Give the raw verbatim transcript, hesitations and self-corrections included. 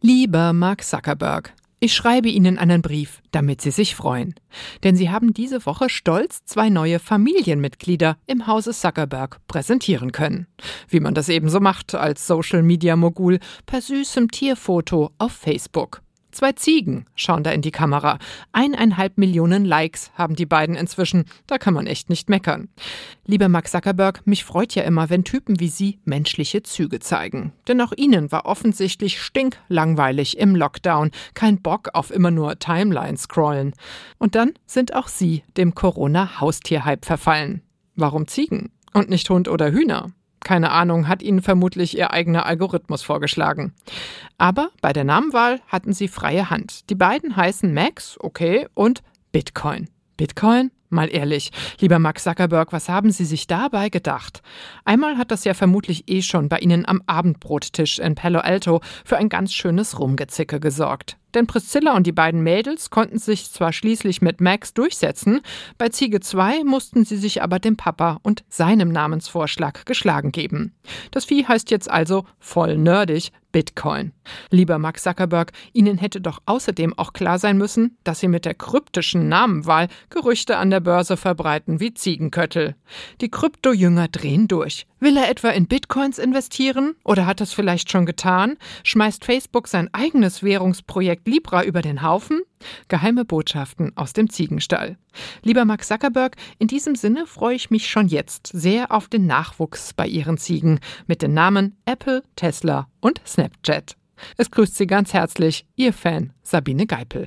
Lieber Mark Zuckerberg, ich schreibe Ihnen einen Brief, damit Sie sich freuen. Denn Sie haben diese Woche stolz zwei neue Familienmitglieder im Hause Zuckerberg präsentieren können. Wie man das eben so macht als Social-Media-Mogul, per süßem Tierfoto auf Facebook. Zwei Ziegen schauen da in die Kamera. Eineinhalb Millionen Likes haben die beiden inzwischen. Da kann man echt nicht meckern. Lieber Mark Zuckerberg, mich freut ja immer, wenn Typen wie Sie menschliche Züge zeigen. Denn auch Ihnen war offensichtlich stinklangweilig im Lockdown. Kein Bock auf immer nur Timeline scrollen. Und dann sind auch Sie dem Corona-Haustier-Hype verfallen. Warum Ziegen und nicht Hund oder Hühner? Keine Ahnung, hat Ihnen vermutlich Ihr eigener Algorithmus vorgeschlagen. Aber bei der Namenwahl hatten Sie freie Hand. Die beiden heißen Max, okay, und Bitcoin. Bitcoin? Mal ehrlich, lieber Mark Zuckerberg, was haben Sie sich dabei gedacht? Einmal hat das ja vermutlich eh schon bei Ihnen am Abendbrottisch in Palo Alto für ein ganz schönes Rumgezicke gesorgt. Denn Priscilla und die beiden Mädels konnten sich zwar schließlich mit Max durchsetzen, bei Ziege zwei mussten sie sich aber dem Papa und seinem Namensvorschlag geschlagen geben. Das Vieh heißt jetzt also voll nerdig Bitcoin. Lieber Mark Zuckerberg, Ihnen hätte doch außerdem auch klar sein müssen, dass Sie mit der kryptischen Namenwahl Gerüchte an der Börse verbreiten wie Ziegenköttel. Die Krypto-Jünger drehen durch. Will er etwa in Bitcoins investieren? Oder hat das vielleicht schon getan? Schmeißt Facebook sein eigenes Währungsprojekt Libra über den Haufen? Geheime Botschaften aus dem Ziegenstall. Lieber Mark Zuckerberg, in diesem Sinne freue ich mich schon jetzt sehr auf den Nachwuchs bei Ihren Ziegen mit den Namen Apple, Tesla und Snapchat. Es grüßt Sie ganz herzlich, Ihr Fan Sabine Geipel.